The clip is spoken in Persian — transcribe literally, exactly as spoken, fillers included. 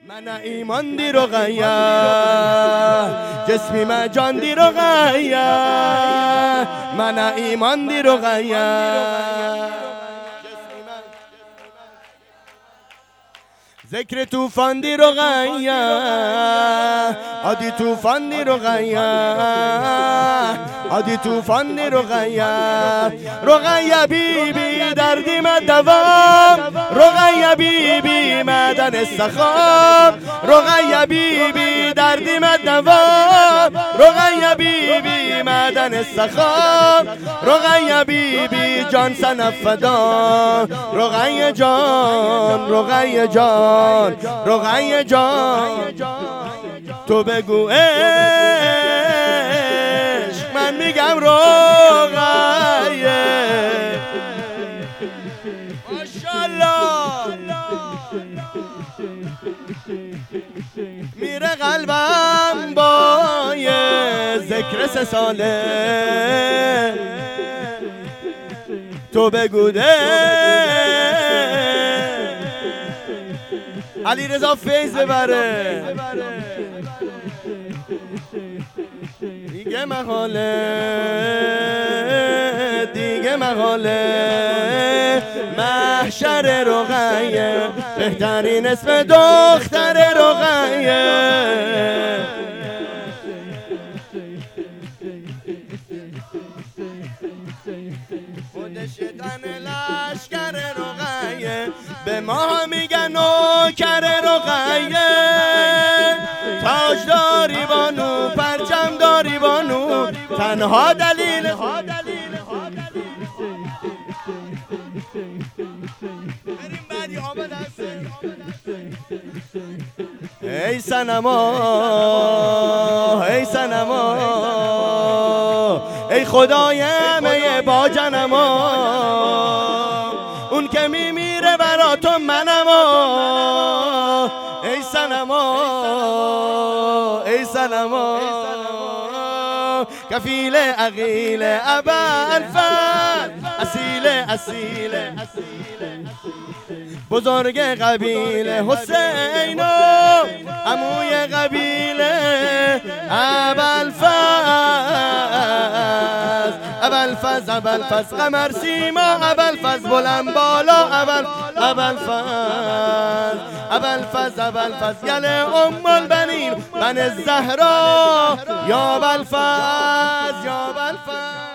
من ایمان دی رقیه جسمی من جان دی رقیه من ایمان دی رقیه ذکر توفان دی رقیه عادی توفان دی رقیه عادی توفان دی رقیه رقیه بی بی دردی من دوام رقیه بی بی مدن استخام رقیه بی بی دردی من دوام رقیه بی بی مدن استخام رقیه بی بی جان سنفدا رقیه جان رقیه جان رقیه جان تو بگو عشق من میگم رقیه ماشاءالله میره قلبم با ذکر سه ساله تو بگو علی رضا فیض ببره دیگه محاله دیگه محاله محشر رقیه بهترین اسم دختر رقیه خودش تن لشکر رقیه به ما میگن نوکر رقیه تاج داری بانو پرچم داری بانو تنها دلیل ای صنما ای صنما ای خدای همه با جنما اون که میمیره برا تو منما ای صنما ای صنما کفیل عقیل ابوالفضل اصیل اصیل بزرگ قبیله حسین عموی قبیله ابوالفضل ابوالفضل ابوالفضل قمر سیما ابوالفضل بلند بالا ابوالفضل ابوالفضل ابوالفضل یل ام البنین من الزهرا یا ابوالفضل یا ابوالفضل